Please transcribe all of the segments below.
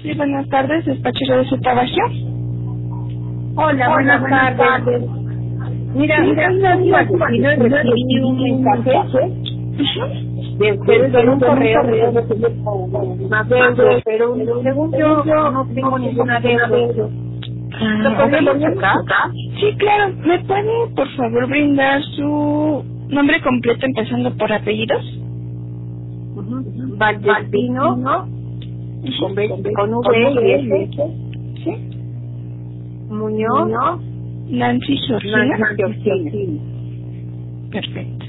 Sí, buenas tardes, despachero de Zetabagia. Hola, buenas tardes. Mira, soy la vecina y recibí un mensaje de ustedes en un correo más deuda, pero según yo no tengo ninguna deuda. ¿Lo podemos checar? Sí, claro. ¿Me puede, por favor, brindar su nombre completo empezando por apellidos? Valdespino, con V y S. Sí. Muñoz. Nancy Georgina. Georgina. Perfecto.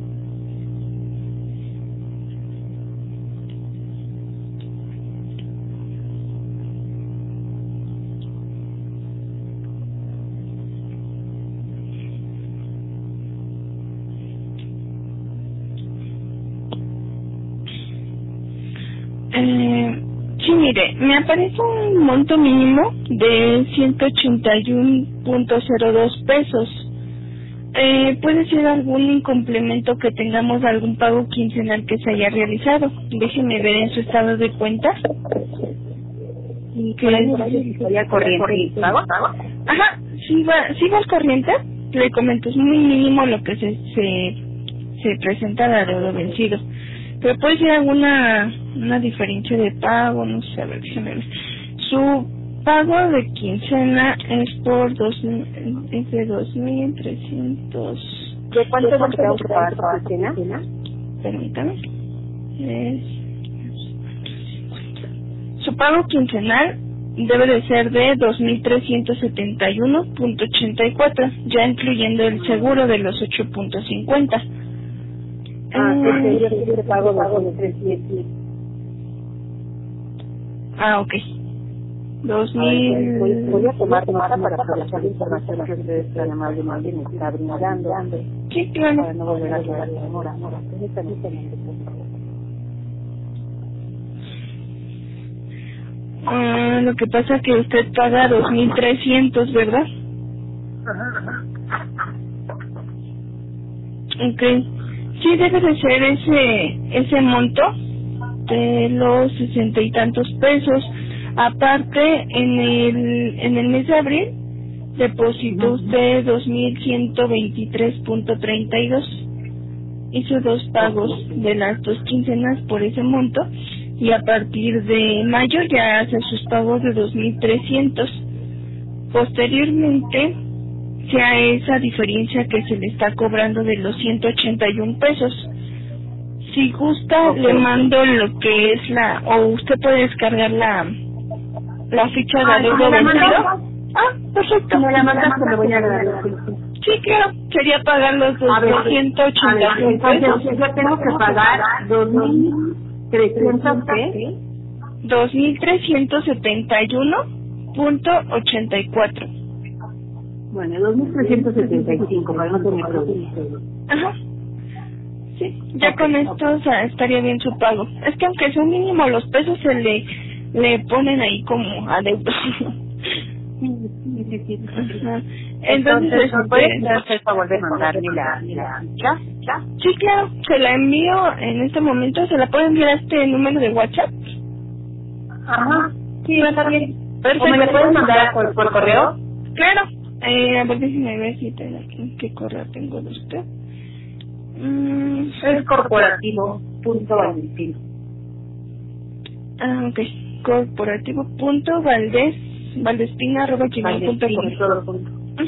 Sí, mire, me aparece un monto mínimo de 181.02 pesos. Puede ser algún complemento que tengamos de algún pago quincenal que se haya realizado. Déjeme ver en su estado de cuenta. ¿Y qué historia corriente? Ajá, sí va al corriente. Le comento, es muy mínimo lo que se presenta de adeudo vencido. Pero puede ser una diferencia de pago, no sé, a ver, déjeme ver. Su pago de quincena es de 2.300. ¿De cuánto es lo que tengo que pagar por quincena? Permítame. Su pago quincenal debe de ser de 2.371.84, ya incluyendo el seguro de los 8.50. Yo siempre pago 2.300. Ok. 2.000. Voy a tomar nota para aprovechar la información que ustedes tan amablemente me está brindando. Sí, claro. Para no volver a llegar la demora. Lo que pasa es que usted paga 2.300, ¿verdad? Ok. Sí, debe de ser ese monto de los 60 y tantos pesos. Aparte, en el mes de abril depositó usted 2.123.32. Hizo 2 pagos de las 2 quincenas por ese monto, y a partir de mayo ya hace sus pagos de 2.300. Posteriormente, sea esa diferencia que se le está cobrando de los 181 pesos. Si gusta, le mando lo que es o usted puede descargar la ficha de adeudo vencido. Perfecto. Me la mandas, se lo voy a dar. Sí, claro. Sería pagar los 281 pesos. Yo tengo que pagar 2.300, ¿qué? 2.371.84. Bueno, 2.375, para no tener problemas. Ajá. Sí, ya con esto, o sea, estaría bien su pago. Es que aunque sea mínimo, los pesos se le ponen ahí como adeudo. Sí. Ajá. Entonces, ¿puedes hacer el favor de mandarme la ficha? Sí, claro, se la envío en este momento. ¿Se la puede enviar a este número de WhatsApp? Ajá, sí, está bien. Perfecto. ¿O me la puedes mandar por correo? Claro. A ver, déjeme ver si tengo aquí qué correo tengo de usted. Es corporativo.valdespino. Ok. Corporativo.valdespina@gmail.com.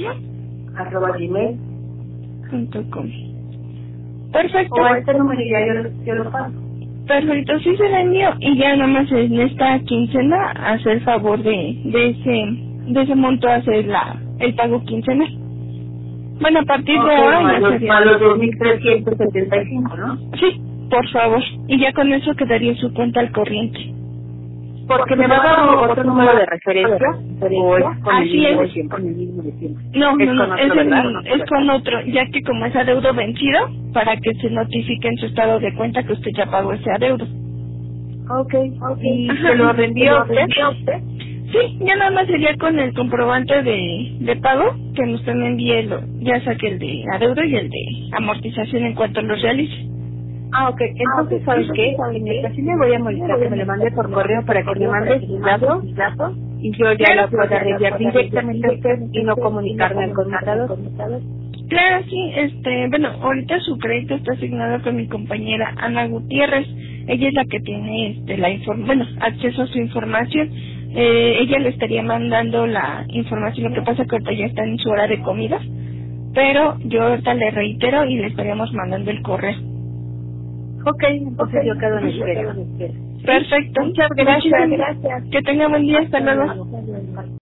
@gmail.com. Perfecto. O a este número ya yo lo paso. Perfecto, sí se la envío, y ya nomás en esta quincena hacer el favor de ese monto, hacer el pago quincenal. Bueno, a partir de ahora ya sería... A los 2.375, ¿no? Sí, por favor. Y ya con eso quedaría su cuenta al corriente. Porque me va a dar otro número de referencia. O es con Así el es. mismo tiempo. No, Es es con otro, ya que como es adeudo vencido, para que se notifique en su estado de cuenta que usted ya pagó ese adeudo. Ok. ¿Y se lo reenvió usted? Sí, ya nada más sería con el comprobante de pago, que usted me envíe ya saque el de adeudo y el de amortización en cuanto lo realice. Ok, entonces, ¿sabes qué? En esta sí le voy a molestar que me lo mande por correo para que me mande sus datos y yo ya lo pueda reenviar directamente a usted y no comunicarme al conmutador. Claro, sí, bueno, ahorita su crédito está asignado con mi compañera Ana Gutiérrez. Ella es la que tiene acceso a su información. Ella le estaría mandando la información. Lo que pasa que ahorita ya está en su hora de comida, pero yo ahorita le reitero y le estaríamos mandando el correo. Ok, entonces yo quedo en espera. Perfecto. Muchas gracias. Que tenga buen día. Hasta luego.